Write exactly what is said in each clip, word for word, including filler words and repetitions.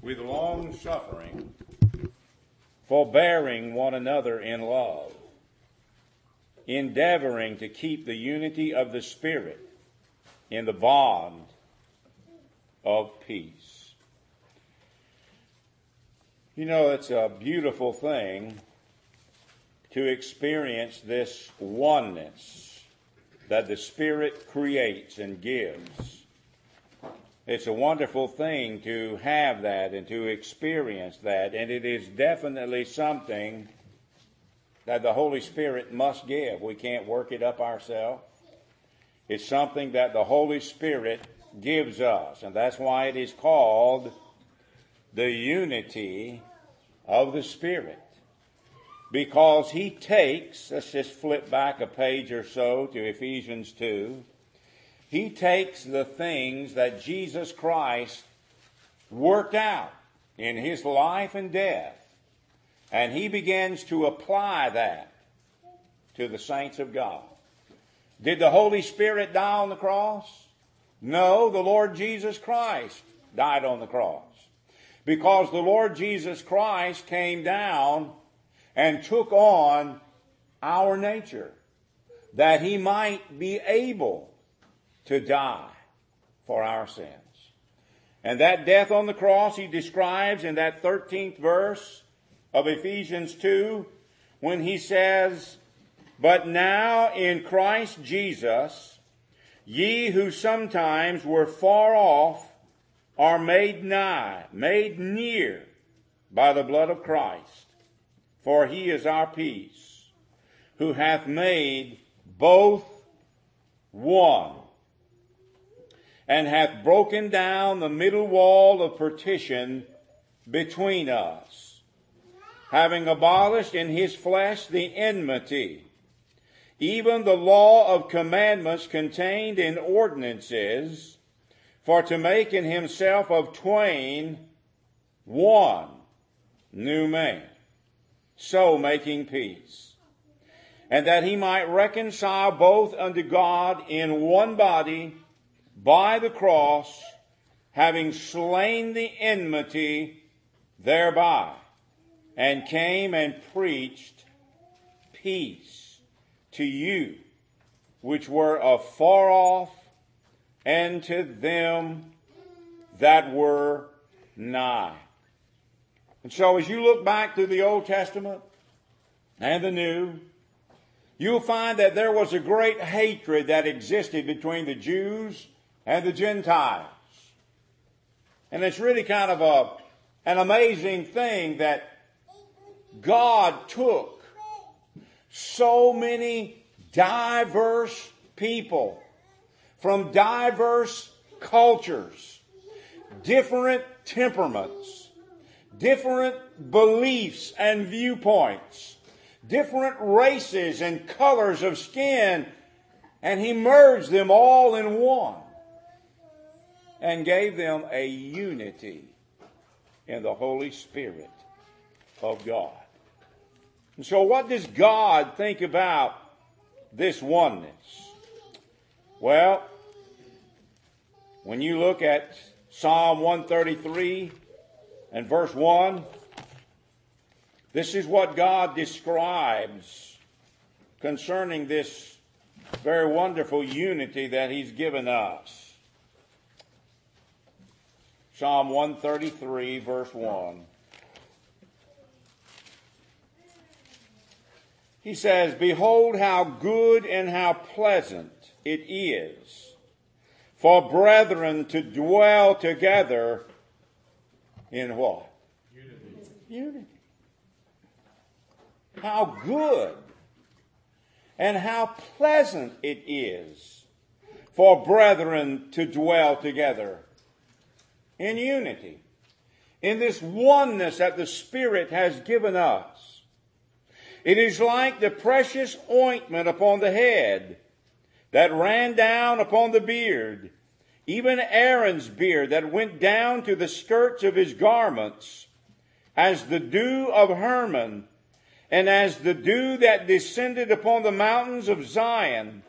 with long suffering, forbearing one another in love, endeavoring to keep the unity of the Spirit in the bond of peace. You know, it's a beautiful thing to experience this oneness that the Spirit creates and gives. It's a wonderful thing to have that and to experience that, and it is definitely something that the Holy Spirit must give. We can't work it up ourselves. It's something that the Holy Spirit gives us, and that's why it is called the unity of the Spirit. Because he takes, let's just flip back a page or so to Ephesians two. He takes the things that Jesus Christ worked out in his life and death, and he begins to apply that to the saints of God. Did the Holy Spirit die on the cross? No, the Lord Jesus Christ died on the cross. Because the Lord Jesus Christ came down and took on our nature, that he might be able to die for our sins. And that death on the cross he describes in that thirteenth verse of Ephesians two, when he says, "But now in Christ Jesus, ye who sometimes were far off are made nigh, made near by the blood of Christ. For he is our peace, who hath made both one, and hath broken down the middle wall of partition between us, having abolished in his flesh the enmity, even the law of commandments contained in ordinances, for to make in himself of twain one new man, so making peace, and that he might reconcile both unto God in one body by the cross, having slain the enmity thereby, and came and preached peace to you which were afar off, and to them that were nigh." And so as you look back through the Old Testament and the New, you'll find that there was a great hatred that existed between the Jews and the Gentiles. And it's really kind of a, an amazing thing that God took so many diverse people from diverse cultures, different temperaments, different beliefs and viewpoints, different races and colors of skin, and he merged them all in one and gave them a unity in the Holy Spirit of God. And so what does God think about this oneness? Well, when you look at Psalm one thirty-three and verse one, this is what God describes concerning this very wonderful unity that he's given us. Psalm one thirty-three, verse one. He says, "Behold how good and how pleasant it is for brethren to dwell together in" what? Unity. Unity. How good and how pleasant it is for brethren to dwell together in unity, in this oneness that the Spirit has given us. It is like the precious ointment upon the head that ran down upon the beard, even Aaron's beard that went down to the skirts of his garments, as the dew of Hermon, and as the dew that descended upon the mountains of Zion.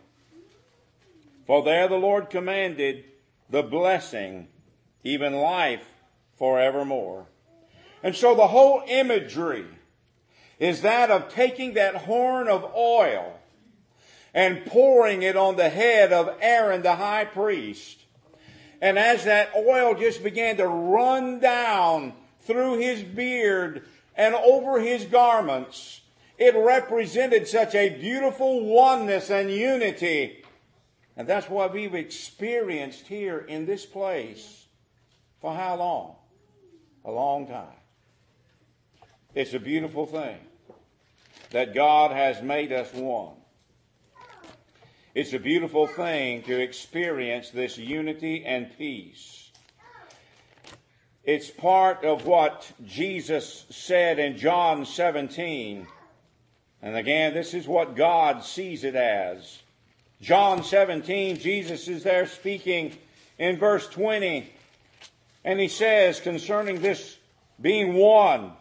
For there the Lord commanded the blessing, even life forevermore. And so the whole imagery is that of taking that horn of oil and pouring it on the head of Aaron the high priest. And as that oil just began to run down through his beard and over his garments, it represented such a beautiful oneness and unity. And that's what we've experienced here in this place. For how long? A long time. It's a beautiful thing that God has made us one. It's a beautiful thing to experience this unity and peace. It's part of what Jesus said in John seventeen. And again, this is what God sees it as. John seventeen, Jesus is there speaking in verse twenty. And he says concerning this being one,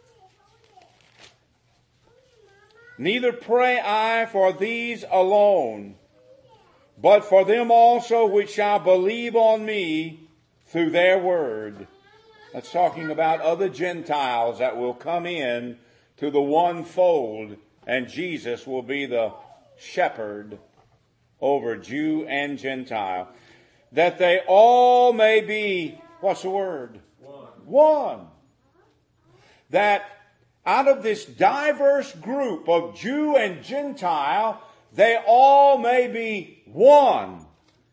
"Neither pray I for these alone, but for them also which shall believe on me through their word." That's talking about other Gentiles that will come in to the one fold, and Jesus will be the shepherd over Jew and Gentile. That they all may be, what's the word? One. One. That out of this diverse group of Jew and Gentile, they all may be one.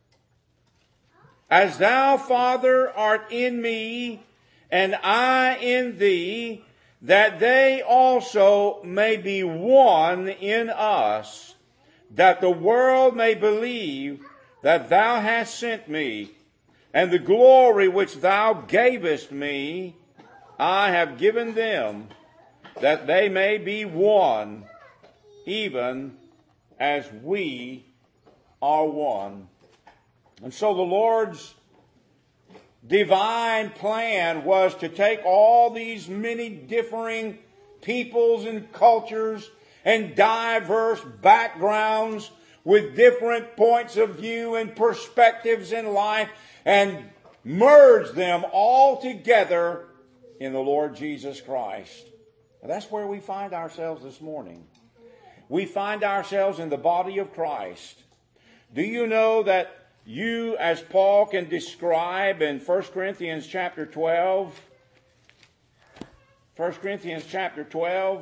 As thou, Father, art in me, and I in thee, that they also may be one in us, that the world may believe that thou hast sent me, and the glory which thou gavest me, I have given them, that they may be one, even as we are one. And so the Lord's divine plan was to take all these many differing peoples and cultures and diverse backgrounds with different points of view and perspectives in life and merge them all together in the Lord Jesus Christ. And that's where we find ourselves this morning. We find ourselves in the body of Christ. Do you know that you, as Paul can describe in First Corinthians chapter twelve, First Corinthians chapter twelve,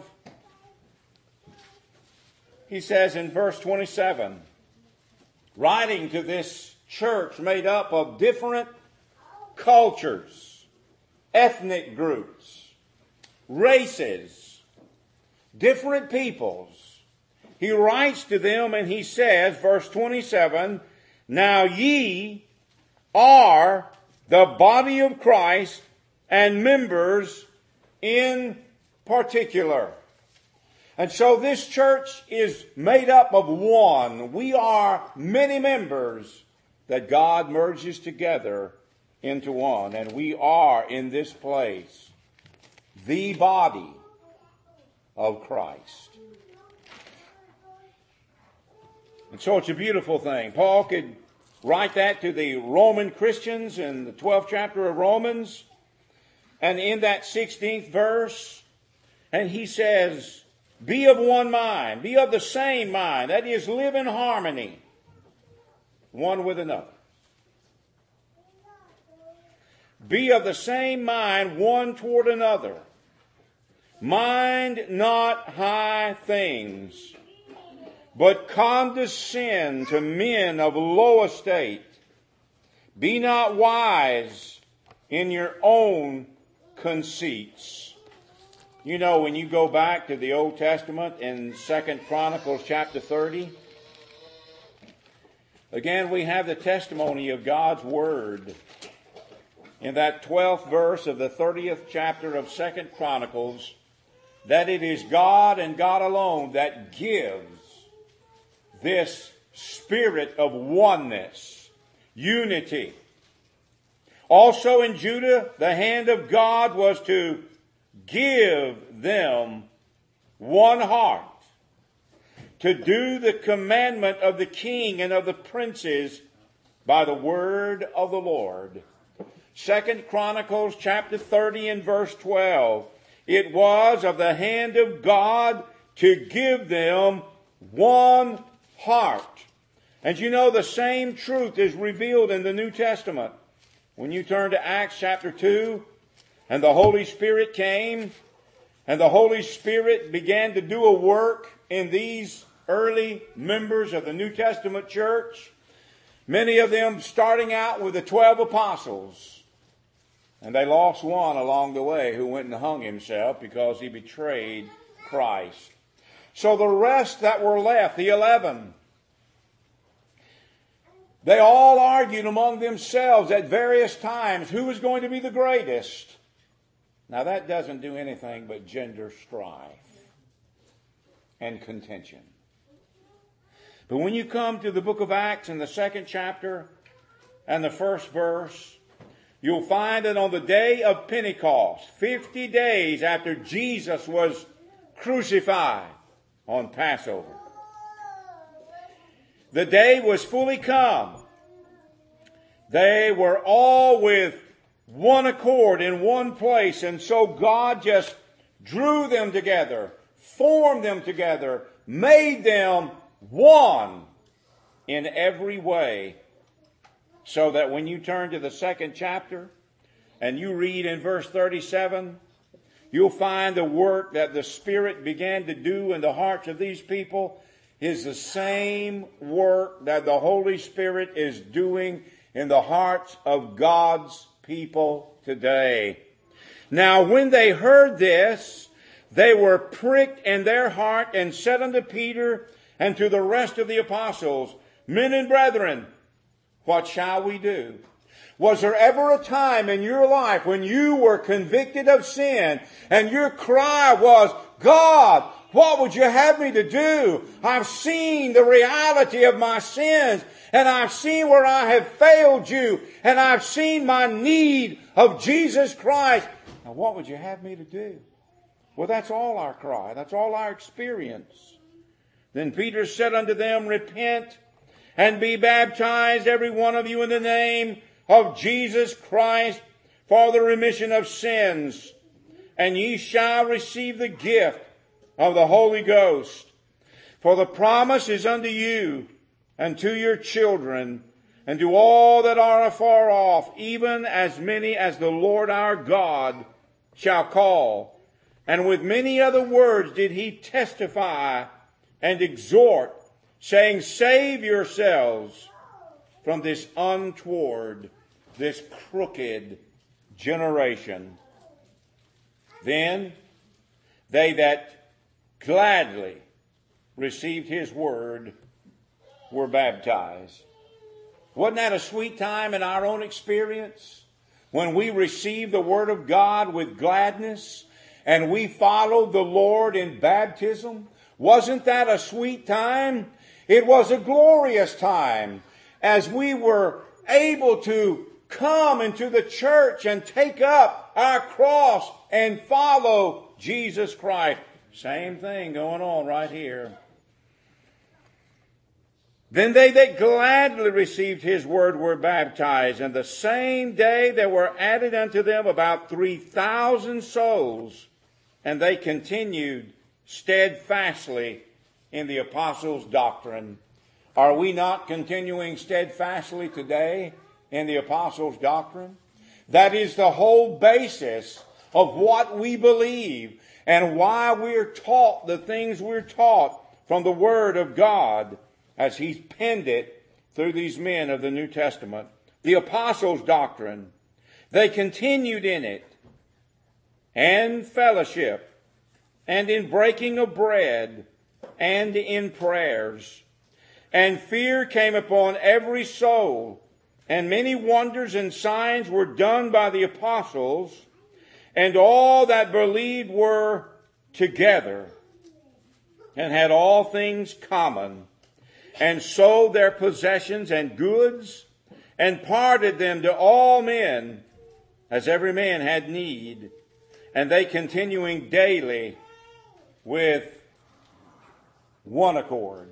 he says in verse twenty-seven, writing to this church made up of different cultures, ethnic groups, races, different peoples, he writes to them and he says, verse twenty-seven, "Now ye are the body of Christ and members in particular." And so this church is made up of one. We are many members that God merges together into one. And we are in this place the body of Christ. And so it's a beautiful thing. Paul could write that to the Roman Christians in the twelfth chapter of Romans. And in that sixteenth verse, and he says, "Be of one mind, be of the same mind." That is, live in harmony one with another. Be of the same mind one toward another. Mind not high things, but condescend to men of low estate. Be not wise in your own conceits. You know, when you go back to the Old Testament in Second Chronicles chapter thirty, again we have the testimony of God's Word. In that twelfth verse of the thirtieth chapter of Second Chronicles, that it is God and God alone that gives this spirit of oneness, unity. Also in Judah, the hand of God was to give them one heart, to do the commandment of the king and of the princes by the word of the Lord. Second Chronicles chapter thirty and verse twelve. It was of the hand of God to give them one heart. And you know the same truth is revealed in the New Testament. When you turn to Acts chapter two, and the Holy Spirit came, and the Holy Spirit began to do a work in these early members of the New Testament church, many of them starting out with the twelve apostles. And they lost one along the way who went and hung himself because he betrayed Christ. So the rest that were left, the eleven, they all argued among themselves at various times who was going to be the greatest. Now that doesn't do anything but gender strife and contention. But when you come to the book of Acts in the second chapter and the first verse, you'll find that on the day of Pentecost, fifty days after Jesus was crucified on Passover, the day was fully come. They were all with one accord in one place, and so God just drew them together, formed them together, made them one in every way. So that when you turn to the second chapter and you read in verse thirty-seven, you'll find the work that the Spirit began to do in the hearts of these people is the same work that the Holy Spirit is doing in the hearts of God's people today. Now, when they heard this, they were pricked in their heart and said unto Peter and to the rest of the apostles, Men and brethren, what shall we do? Was there ever a time in your life when you were convicted of sin and your cry was, God, what would you have me to do? I've seen the reality of my sins, and I've seen where I have failed you, and I've seen my need of Jesus Christ. Now what would you have me to do? Well, that's all our cry. That's all our experience. Then Peter said unto them, Repent and be baptized, every one of you, in the name of Jesus Christ for the remission of sins, and ye shall receive the gift of the Holy Ghost. For the promise is unto you and to your children and to all that are afar off, even as many as the Lord our God shall call. And with many other words did he testify and exhort, saying, Save yourselves from this untoward, this crooked generation. Then they that gladly received his word were baptized. Wasn't that a sweet time in our own experience when we received the word of God with gladness and we followed the Lord in baptism? Wasn't that a sweet time? It was a glorious time as we were able to come into the church and take up our cross and follow Jesus Christ. Same thing going on right here. Then they that gladly received his word were baptized, and the same day there were added unto them about three thousand souls, and they continued steadfastly in the apostles' doctrine. Are we not continuing steadfastly today in the apostles' doctrine? That is the whole basis of what we believe and why we're taught the things we're taught from the Word of God as He's penned it through these men of the New Testament. The apostles' doctrine, they continued in it, and fellowship, and in breaking of bread, and in prayers. And fear came upon every soul, and many wonders and signs were done by the apostles, and all that believed were together, and had all things common, and sold their possessions and goods, and parted them to all men, as every man had need. And they continuing daily with one accord,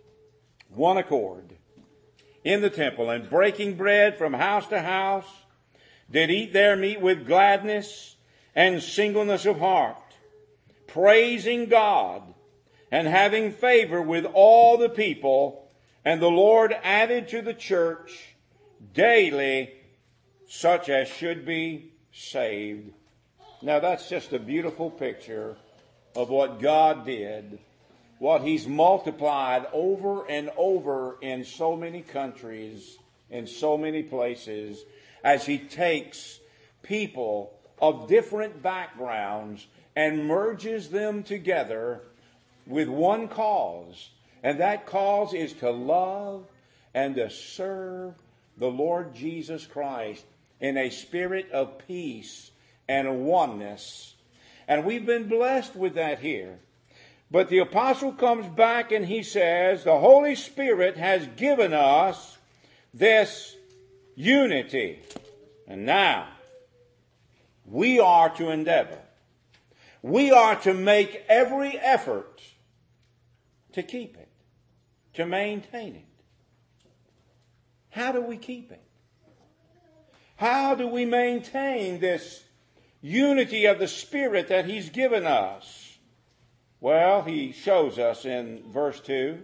one accord, in the temple, and breaking bread from house to house, did eat their meat with gladness and singleness of heart, praising God and having favor with all the people. And the Lord added to the church daily such as should be saved. Now that's just a beautiful picture of what God did, what He's multiplied over and over in so many countries, in so many places, as He takes people of different backgrounds and merges them together with one cause. And that cause is to love and to serve the Lord Jesus Christ in a spirit of peace and oneness. And we've been blessed with that here. But the apostle comes back and he says, the Holy Spirit has given us this unity. And now, we are to endeavor. We are to make every effort to keep it, to maintain it. How do we keep it? How do we maintain this unity of the Spirit that He's given us? Well, He shows us in verse two.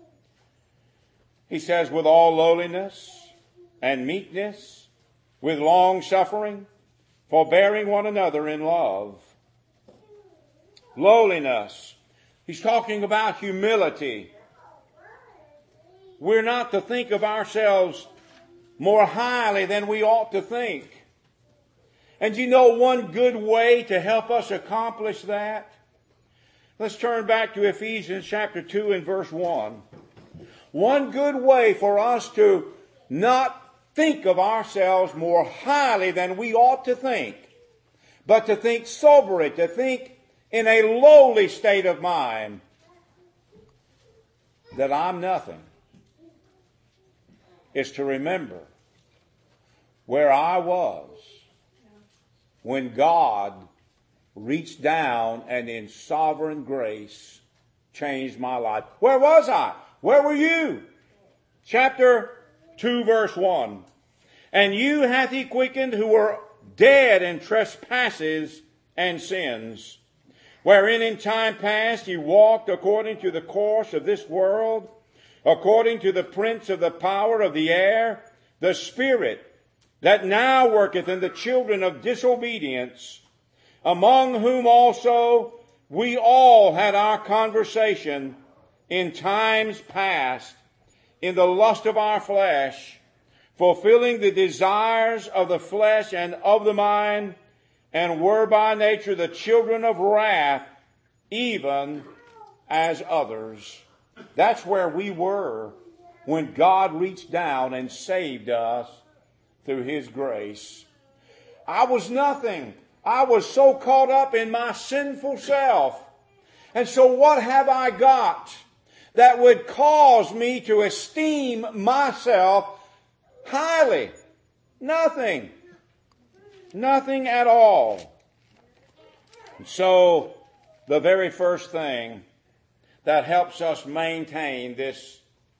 He says, with all lowliness and meekness, with long suffering, forbearing one another in love. Lowliness. He's talking about humility. We're not to think of ourselves more highly than we ought to think. And you know one good way to help us accomplish that? Let's turn back to Ephesians chapter two and verse one. One good way for us to not think of ourselves more highly than we ought to think, but to think soberly, to think in a lowly state of mind, that I'm nothing, is to remember where I was when God reached down and in sovereign grace changed my life. Where was I? Where were you? Chapter two, verse one. And you hath He quickened who were dead in trespasses and sins, wherein in time past ye walked according to the course of this world, according to the prince of the power of the air, the spirit that now worketh in the children of disobedience, among whom also we all had our conversation in times past, in the lust of our flesh, fulfilling the desires of the flesh and of the mind, and were by nature the children of wrath, even as others. That's where we were when God reached down and saved us through His grace. I was nothing. I was so caught up in my sinful self. And so what have I got that would cause me to esteem myself highly? Nothing. Nothing at all. And so the very first thing that helps us maintain this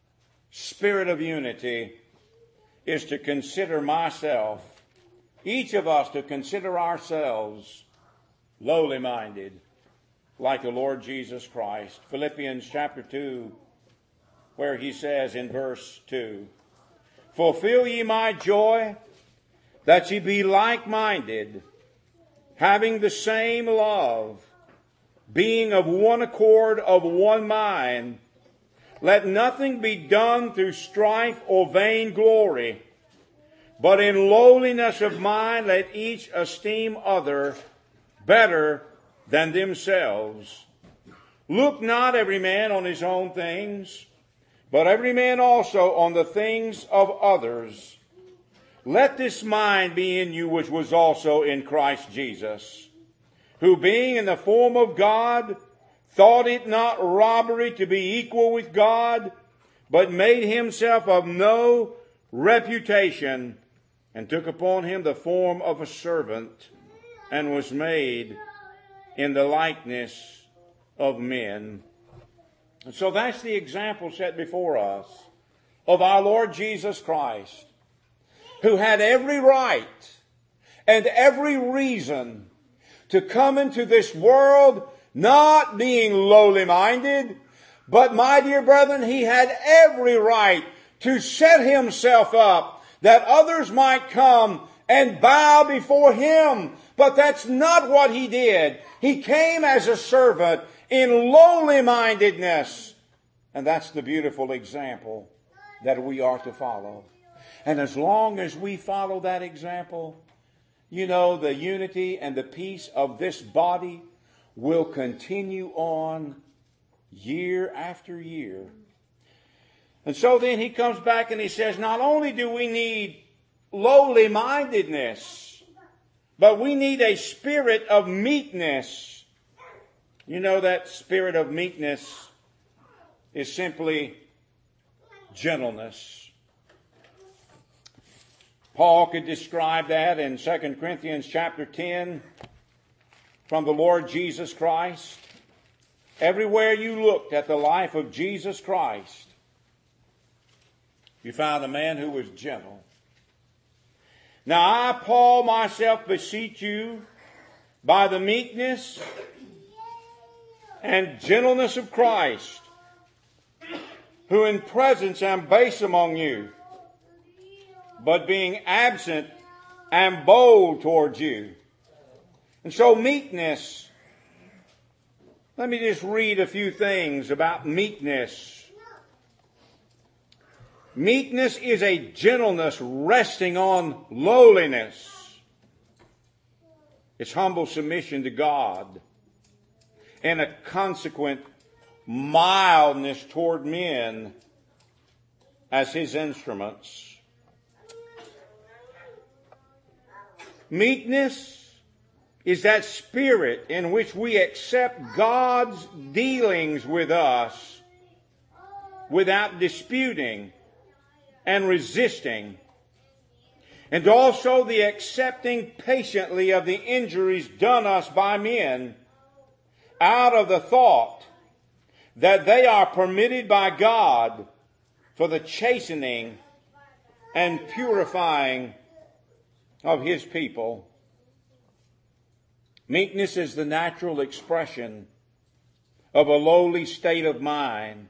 spirit of unity is to consider myself, each of us to consider ourselves lowly minded, like the Lord Jesus Christ. Philippians chapter two, where he says in verse two, fulfill ye my joy, that ye be like-minded, having the same love, being of one accord, of one mind. Let nothing be done through strife or vain glory, but in lowliness of mind let each esteem other better than themselves. Look not every man on his own things, but every man also on the things of others. Let this mind be in you which was also in Christ Jesus, who being in the form of God, thought it not robbery to be equal with God, but made himself of no reputation, and took upon him the form of a servant, and was made in the likeness of men. And so that's the example set before us of our Lord Jesus Christ, who had every right and every reason to come into this world not being lowly minded, but my dear brethren, he had every right to set himself up that others might come and bow before him. But that's not what he did. He came as a servant in lowly mindedness. And that's the beautiful example that we are to follow. And as long as we follow that example, you know, the unity and the peace of this body will continue on year after year. And so then he comes back and he says, not only do we need lowly mindedness, but we need a spirit of meekness. You know, that spirit of meekness is simply gentleness. Paul could describe that in Second Corinthians chapter ten from the Lord Jesus Christ. Everywhere you looked at the life of Jesus Christ, you found a man who was gentle. Now I, Paul, myself beseech you by the meekness and gentleness of Christ, who in presence am base among you, but being absent am bold towards you. And so meekness, let me just read a few things about meekness. Meekness is a gentleness resting on lowliness. It's humble submission to God and a consequent mildness toward men as his instruments. Meekness is that spirit in which we accept God's dealings with us without disputing and resisting, and also the accepting patiently of the injuries done us by men out of the thought that they are permitted by God for the chastening and purifying of his people. Meekness is the natural expression of a lowly state of mind,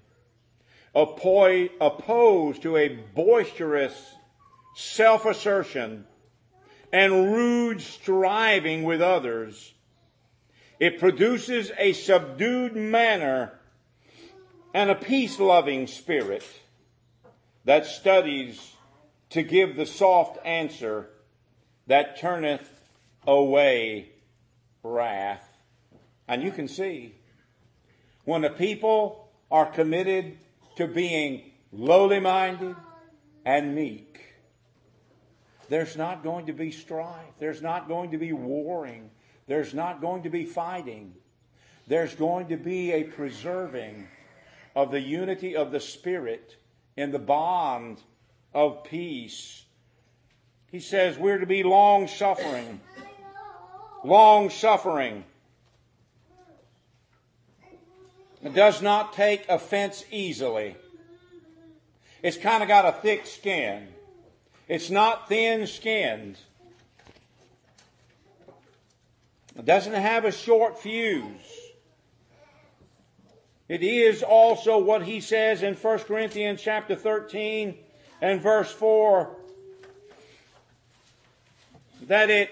opposed to a boisterous self-assertion and rude striving with others. It produces a subdued manner and a peace-loving spirit that studies to give the soft answer that turneth away wrath. And you can see, when the people are committed to being lowly minded and meek, there's not going to be strife. There's not going to be warring. There's not going to be fighting. There's going to be a preserving of the unity of the Spirit in the bond of peace. He says we're to be long-suffering. Long-suffering. It does not take offense easily. It's kind of got a thick skin. It's not thin-skinned. It doesn't have a short fuse. It is also what he says in First Corinthians chapter thirteen and verse four, that it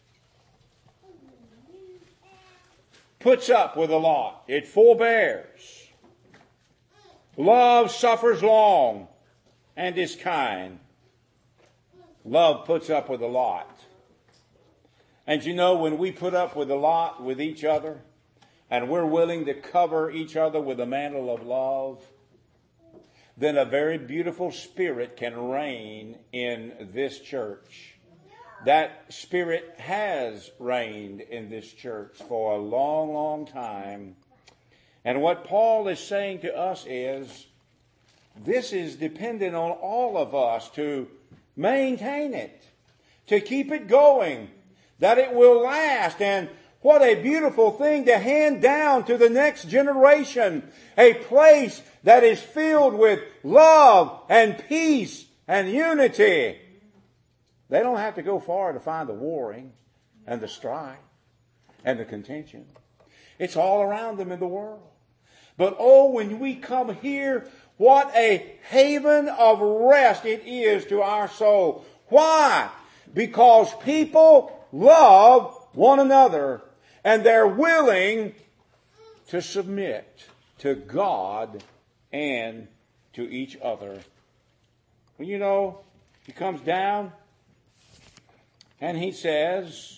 puts up with a lot. It forbears. Love suffers long and is kind. Love puts up with a lot. And you know, when we put up with a lot with each other, and we're willing to cover each other with a mantle of love, then a very beautiful spirit can reign in this church. That spirit has reigned in this church for a long, long time. And what Paul is saying to us is, this is dependent on all of us to maintain it, to keep it going, that it will last. And what a beautiful thing to hand down to the next generation, a place that is filled with love and peace and unity. They don't have to go far to find the warring and the strife and the contention. It's all around them in the world. But oh, when we come here, what a haven of rest it is to our soul. Why? Because people love one another and they're willing to submit to God and to each other. Well, you know, he comes down and he says,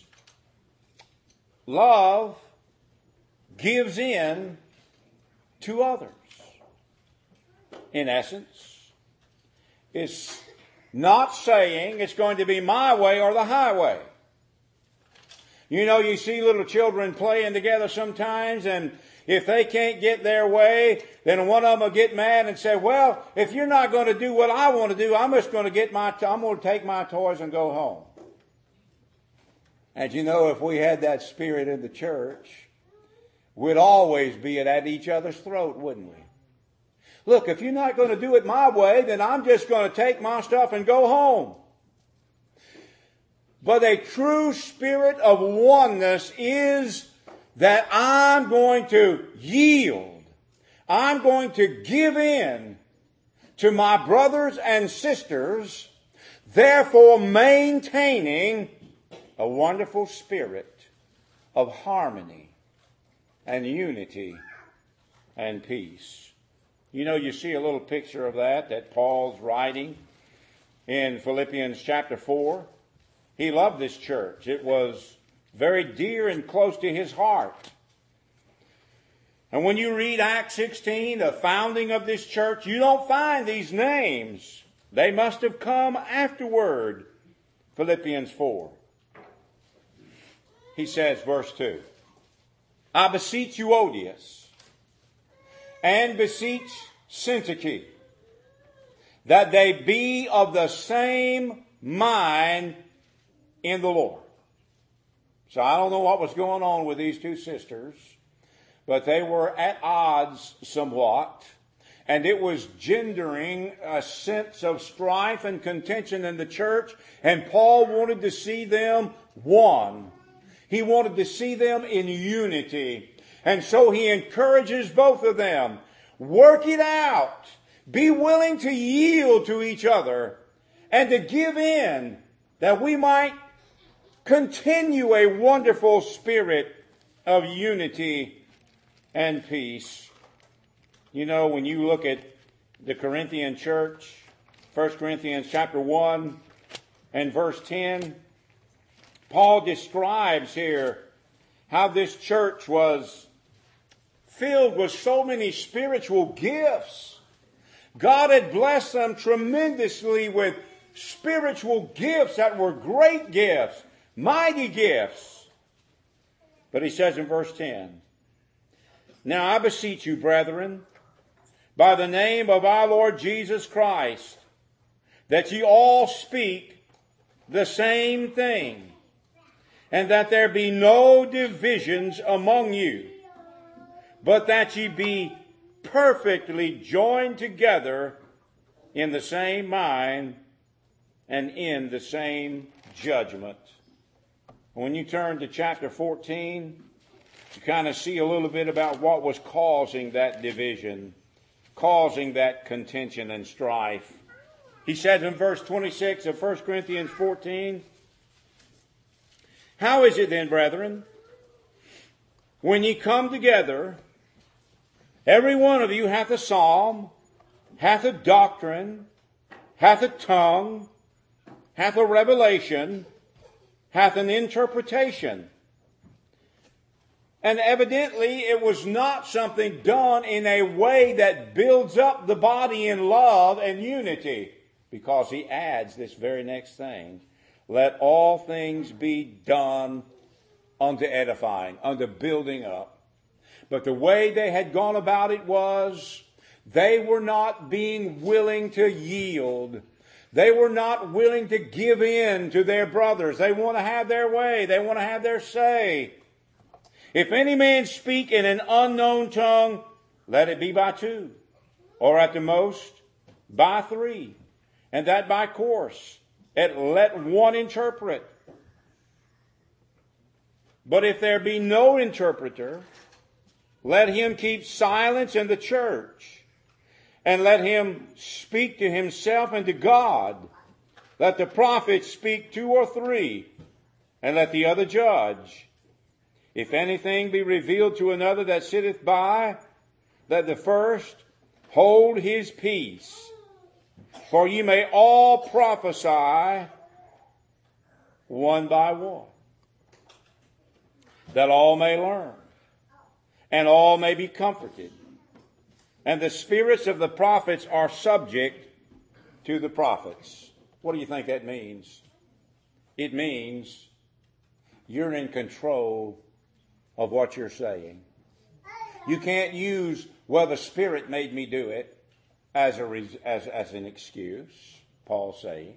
love gives in to others. In essence, it's not saying it's going to be my way or the highway. You know, you see little children playing together sometimes, and if they can't get their way, then one of them will get mad and say, well, if you're not going to do what I want to do, I'm just going to get my, I'm going to take my toys and go home. And you know, if we had that spirit in the church, we'd always be at each other's throat, wouldn't we? Look, if you're not going to do it my way, then I'm just going to take my stuff and go home. But a true spirit of oneness is that I'm going to yield. I'm going to give in to my brothers and sisters, therefore maintaining a wonderful spirit of harmony and unity and peace. You know, you see a little picture of that that Paul's writing in Philippians chapter four. He loved this church. It was very dear and close to his heart. And when you read Acts sixteen, the founding of this church, you don't find these names. They must have come afterward. Philippians four. He says, verse two, I beseech Euodias and beseech Syntyche that they be of the same mind in the Lord. So I don't know what was going on with these two sisters, but they were at odds somewhat, and it was gendering a sense of strife and contention in the church, and Paul wanted to see them one. He wanted to see them in unity, and so he encourages both of them. Work it out. Be willing to yield to each other and to give in, that we might continue a wonderful spirit of unity and peace. You know, when you look at the Corinthian church, First Corinthians chapter one and verse ten, Paul describes here how this church was filled with so many spiritual gifts. God had blessed them tremendously with spiritual gifts that were great gifts, mighty gifts. But he says in verse ten, now I beseech you, brethren, by the name of our Lord Jesus Christ, that ye all speak the same thing, and that there be no divisions among you, but that ye be perfectly joined together in the same mind and in the same judgment. When you turn to chapter fourteen, you kind of see a little bit about what was causing that division, causing that contention and strife. He says in verse twenty-six of First Corinthians fourteen, how is it then, brethren, when ye come together, every one of you hath a psalm, hath a doctrine, hath a tongue, hath a revelation, hath an interpretation. And evidently it was not something done in a way that builds up the body in love and unity, because he adds this very next thing. Let all things be done unto edifying, unto building up. But the way they had gone about it was they were not being willing to yield. They were not willing to give in to their brothers. They want to have their way. They want to have their say. If any man speak in an unknown tongue, let it be by two, or at the most by three, and that by course. and let one interpret. But if there be no interpreter, let him keep silence in the church, and let him speak to himself and to God. Let the prophets speak two or three, and let the other judge. If anything be revealed to another that sitteth by, let the first hold his peace. For ye may all prophesy one by one, that all may learn, and all may be comforted. And the spirits of the prophets are subject to the prophets. What do you think that means? It means you're in control of what you're saying. You can't use, well, the Spirit made me do it as, a, as, as an excuse, Paul's saying.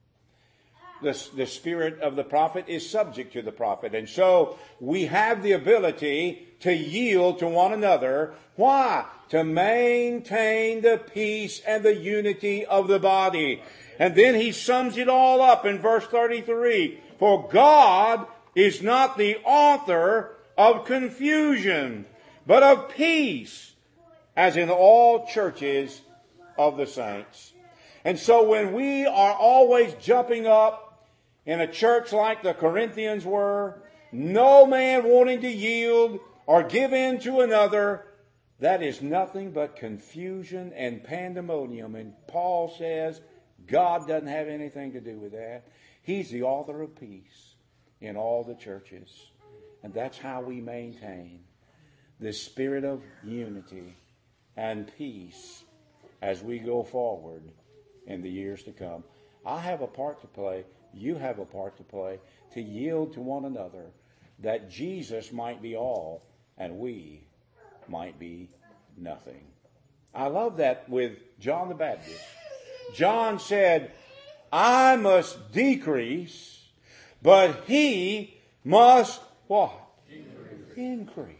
The, the spirit of the prophet is subject to the prophet. And so we have the ability to yield to one another. Why? To maintain the peace and the unity of the body. And then he sums it all up in verse thirty-three. For God is not the author of confusion, but of peace, as in all churches of the saints. And so when we are always jumping up in a church like the Corinthians were, no man wanting to yield or give in to another, that is nothing but confusion and pandemonium. And Paul says God doesn't have anything to do with that. He's the author of peace in all the churches. And that's how we maintain the spirit of unity and peace as we go forward in the years to come. I have a part to play. You have a part to play to yield to one another, that Jesus might be all and we might be nothing. I love that with John the Baptist. John said, I must decrease, but he must what? Increase. Increase.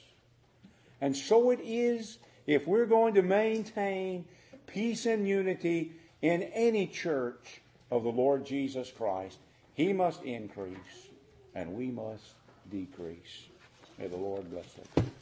And so it is if we're going to maintain peace and unity in any church of the Lord Jesus Christ. He must increase and we must decrease. May the Lord bless us.